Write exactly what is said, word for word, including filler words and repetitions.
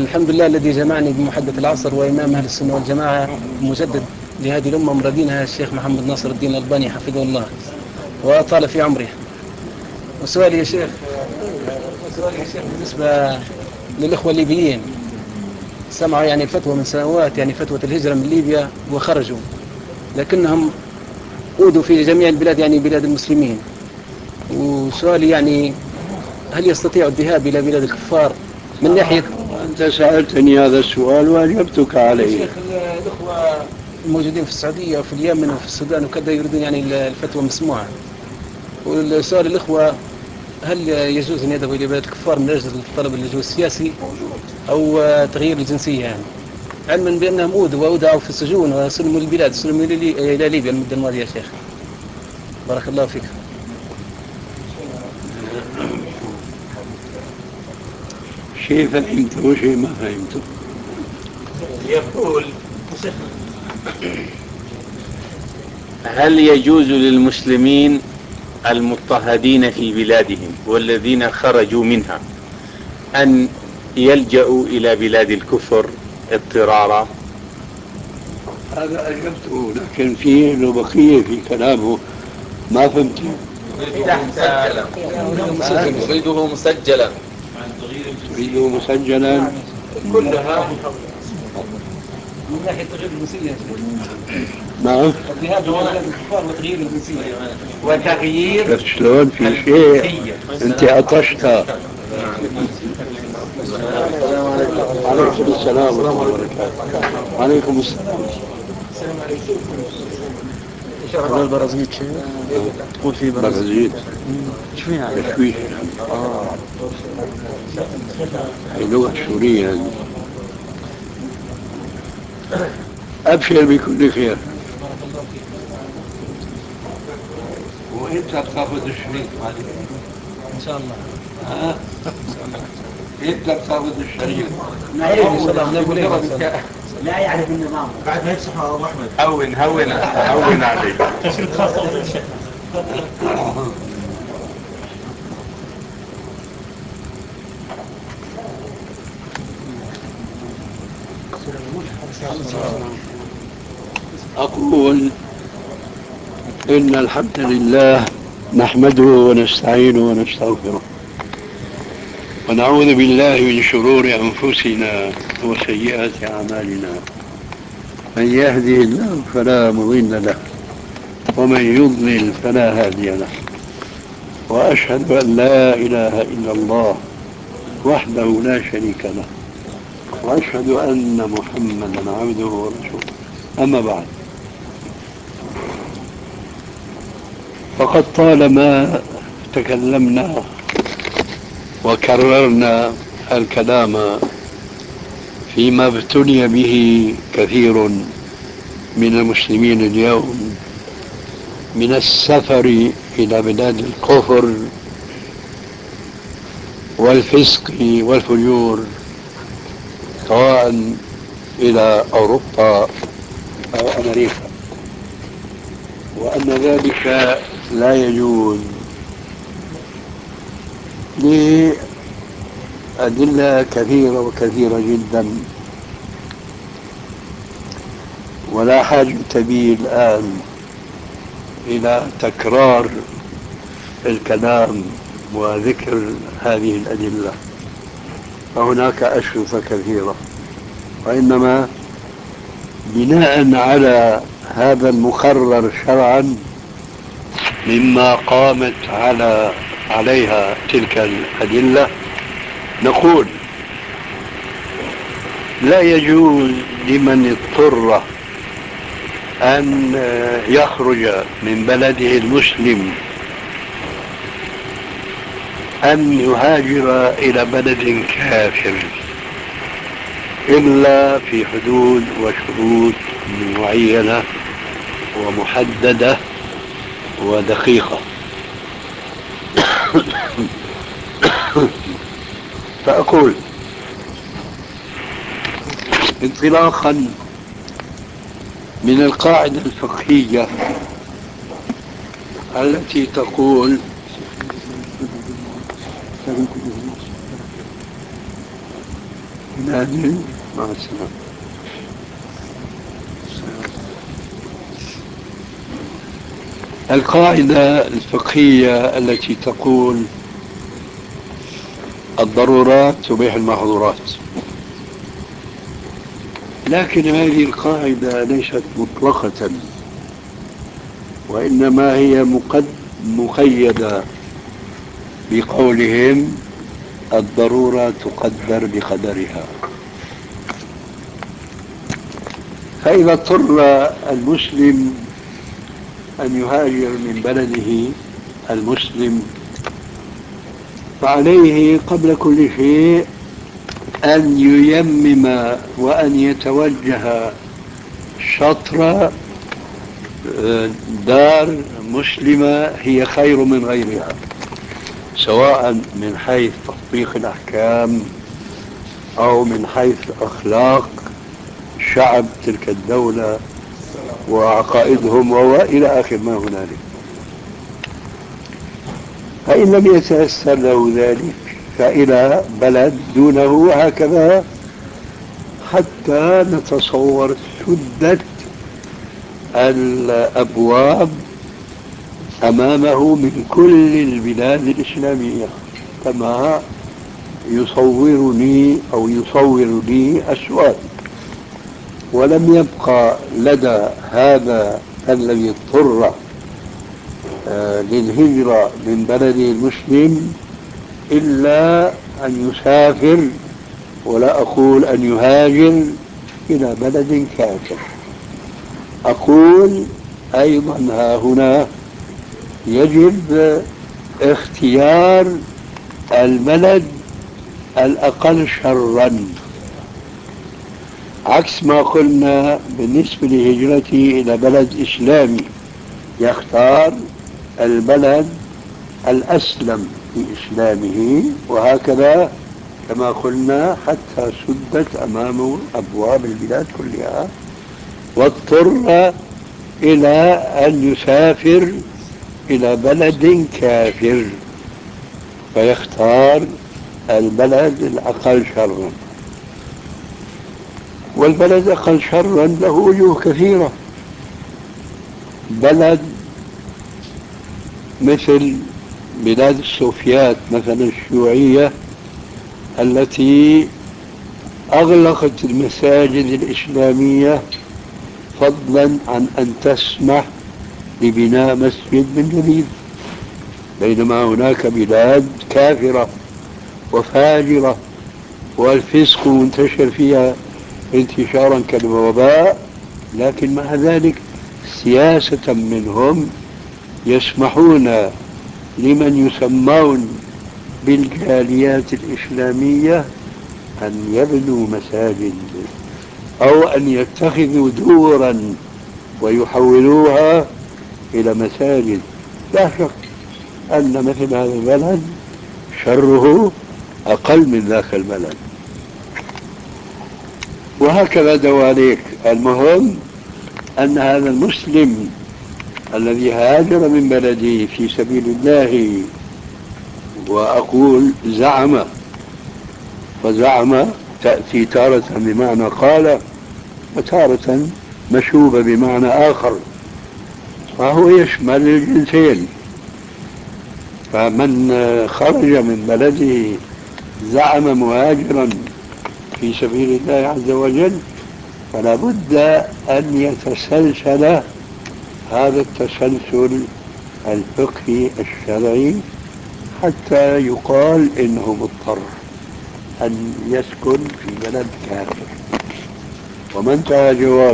الحمد لله الذي جمعني بمحدث العصر وإمام أهل السنة والجماعة مجدد لهذه الأمة مرادينها الشيخ محمد ناصر الدين الألباني حفظه الله وأطال في عمره. وسؤالي يا شيخ سؤالي يا شيخ بالنسبة للإخوة الليبيين، سمعوا يعني فتوى من سنوات، يعني فتوى الهجرة من ليبيا وخرجوا، لكنهم أودوا في جميع البلاد، يعني بلاد المسلمين. وسؤالي يعني هل يستطيع الذهاب إلى بلاد الكفار من ناحية؟ أنت سألتني هذا السؤال وأجبتك يا عليه. شيخ الأخوة الموجودين في السعودية وفي اليمن وفي السودان وكذا يريدون يعني الفتوى مسموعة. والسؤال الأخوة هل يجوز أن يذهبوا إلى بلاد الكفار من أجل طلب اللجوء السياسي أو تغيير الجنسية، يعني علما بأنهم أودوا وأودعوا في السجون وسلموا البلاد، سلموا إلى ليبيا المدة الماضية يا شيخ. بارك الله فيك. شيء فهمته وشيء ما فهمته. يقول هل يجوز للمسلمين المضطهدين في بلادهم والذين خرجوا منها أن يلجأوا إلى بلاد الكفر اضطرارا؟ هذا أجبته، لكن في له بقية في كلامه ما فهمته. مسجلا أريده مسجلا تريده مسجلا؟ كلها من ناحية تغيير الجنسية. نعم. الذهاب إلى بلاد الكفار وتغيير الجنسية. وتغيير شلون في شيء أنت عطشت. السلام عليكم. عليكم السلام ورحمة الله وبركاته. عليكم السلام. السلام عليكم. هذا البرازيل شيخ تقول فيه برازيل. برازيل شو يعني؟ تشويش. اه هي لغة سورية هذه. أبشر بكل خير. وأنت بتاخذ الشريط مالي ان شاء الله. ها؟ أنت بتاخذ الشريط. ايه ان شاء الله نقول ايه. لا يعرف النظام. بعد ما يفسح ابو احمد هون هون هون عليك. تشريط خاص بالشيخ. أقول إن الحمد لله نحمده ونستعينه ونستغفره ونعوذ بالله من شرور أنفسنا وسيئات أعمالنا. من يهده الله فلا مضل له ومن يضلل فلا هادي له. وأشهد أن لا إله إلا الله وحده لا شريك له، وأشهد أن محمدا عبده ورسوله. أما بعد، فقد طالما تكلمنا وكررنا الكلام فيما ابتلي به كثير من المسلمين اليوم من السفر إلى بلاد الكفر والفسق والفجور، سواء إلى أوروبا أو أمريكا، وأن ذلك لا يجوز لأدلة كثيرة وكثيرة جدا، ولا حاجة بي الآن إلى تكرار الكلام وذكر هذه الأدلة، فهناك أشرطة كثيرة، وإنما بناء على هذا المقرر شرعا مما قامت على عليها تلك الأدلة، نقول لا يجوز لمن اضطر أن يخرج من بلده المسلم أن يهاجر إلى بلد كافر إلا في حدود وشروط معينة ومحددة ودقيقة. فأقول انطلاقا من القاعدة الفقهية التي تقول نازل مع السلامة. القاعدة الفقهية التي تقول الضرورات تبيح المحظورات، لكن هذه القاعدة ليست مطلقة، وإنما هي مقد مقيدة بقولهم الضرورة تقدر بقدرها. فإذا اضطر المسلم أن يهاجر من بلده المسلم، فعليه قبل كل شيء أن ييمم وأن يتوجه شطر دار مسلمة هي خير من غيرها، سواء من حيث تطبيق الأحكام أو من حيث أخلاق شعب تلك الدولة وعقائدهم وإلى آخر ما هنالك. فإن لم يتيسر له ذلك فإلى بلد دونه، وهكذا حتى نتصور سدة الأبواب أمامه من كل البلاد الإسلامية، كما يصورني أو يصور لي السؤال. ولم يبقى لدى هذا الذي اضطر للهجرة من بلده المسلم إلا أن يسافر، ولا أقول أن يهاجر إلى بلد كافر. أقول أيضا ها هنا يجب اختيار البلد الأقل شرا، عكس ما قلنا بالنسبة لهجرتي إلى بلد إسلامي، يختار البلد الأسلم في إسلامه، وهكذا كما قلنا حتى سدت أمامه أبواب البلاد كلها، واضطر إلى أن يسافر إلى بلد كافر فيختار البلد الأقل شرا. والبلد الأقل شرا له وجوه كثيرة. بلد مثل بلاد السوفيات مثلا الشيوعية التي أغلقت المساجد الإسلامية فضلا عن أن تسمح ببناء مسجد من جديد، بينما هناك بلاد كافرة وفاجرة والفسق منتشر فيها انتشارا كالوباء، لكن مع ذلك سياسة منهم يسمحون لمن يسمون بالجاليات الإسلامية أن يبنوا مساجد أو أن يتخذوا دورا ويحولوها إلى مساجد. لا شك أن مثل هذا البلد شره أقل من ذاك البلد، وهكذا دواليك. المهم أن هذا المسلم الذي هاجر من بلده في سبيل الله، وأقول زعم، فزعم تأتي تارة بمعنى قال وتارة مشوبة بمعنى آخر، فهو يشمل الجنسين. فمن خرج من بلده زعم مهاجرا في سبيل الله عز وجل، فلا بد أن يتسلسل هذا التسلسل الفقهي الشرعي حتى يقال إنه مضطر أن يسكن في بلد كافر. ومن انتهى جواب